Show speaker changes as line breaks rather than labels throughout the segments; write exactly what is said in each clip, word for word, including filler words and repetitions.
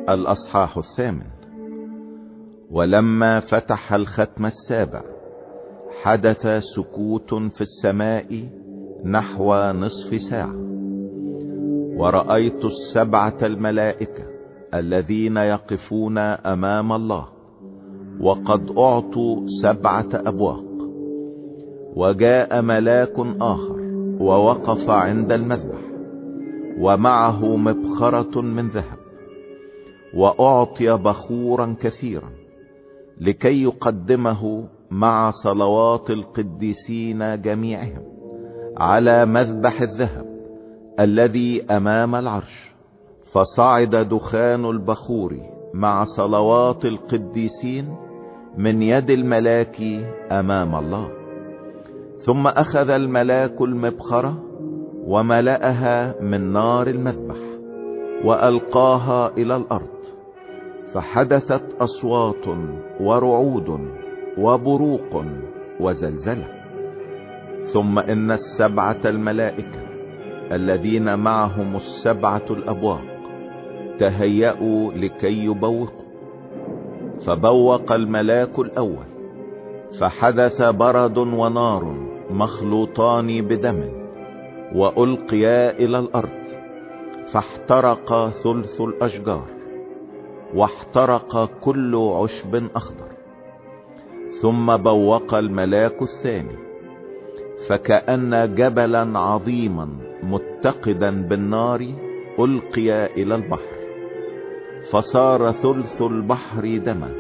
الأصحاح الثامن. ولما فتح الختم السابع حدث سكوت في السماء نحو نصف ساعة، ورأيت السبعة الملائكة الذين يقفون أمام الله، وقد أعطوا سبعة أبواق. وجاء ملاك آخر ووقف عند المذبح، ومعه مبخرة من ذهب، وأعطي بخورا كثيرا لكي يقدمه مع صلوات القديسين جميعهم على مذبح الذهب الذي أمام العرش. فصعد دخان البخور مع صلوات القديسين من يد الملاك أمام الله. ثم أخذ الملاك المبخرة وملأها من نار المذبح وألقاها إلى الأرض، فحدثت أصوات ورعود وبروق وزلزلة. ثم إن السبعة الملائكة الذين معهم السبعة الأبواق تهيأوا لكي يبوقوا. فبوق الملاك الأول، فحدث برد ونار مخلوطان بدم، وألقيا إلى الأرض، فاحترق ثلث الأشجار، واحترق كل عشب أخضر. ثم بوق الملاك الثاني، فكأن جبلا عظيما متقدا بالنار ألقي إلى البحر، فصار ثلث البحر دما،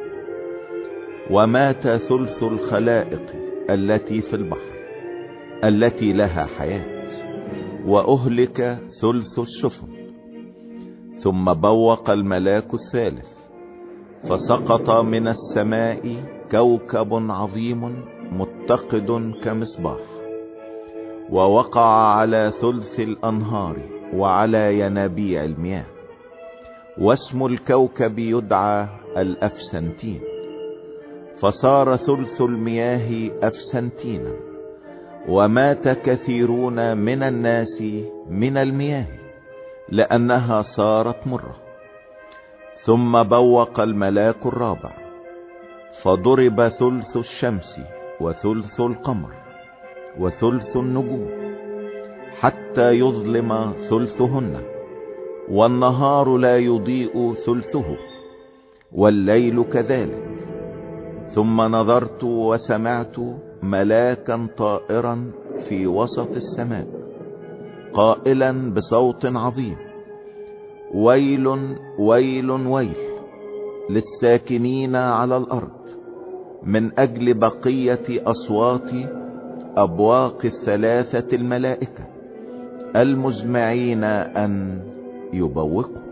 ومات ثلث الخلائق التي في البحر التي لها حياة، وأهلك ثلث السفن. ثم بوق الملاك الثالث، فسقط من السماء كوكب عظيم متقد كمصباح، ووقع على ثلث الأنهار وعلى ينابيع المياه. واسم الكوكب يدعى الأفسنتين، فصار ثلث المياه أفسنتينا، ومات كثيرون من الناس من المياه لأنها صارت مرة. ثم بوق الملاك الرابع، فضرب ثلث الشمس وثلث القمر وثلث النجوم، حتى يظلم ثلثهن، والنهار لا يضيء ثلثه، والليل كذلك. ثم نظرت وسمعت ملاكا طائرا في وسط السماء قائلا بصوت عظيم: ويل ويل ويل للساكنين على الأرض من أجل بقية أصوات أبواق الثلاثة الملائكة المزمعين أن يبوقوا.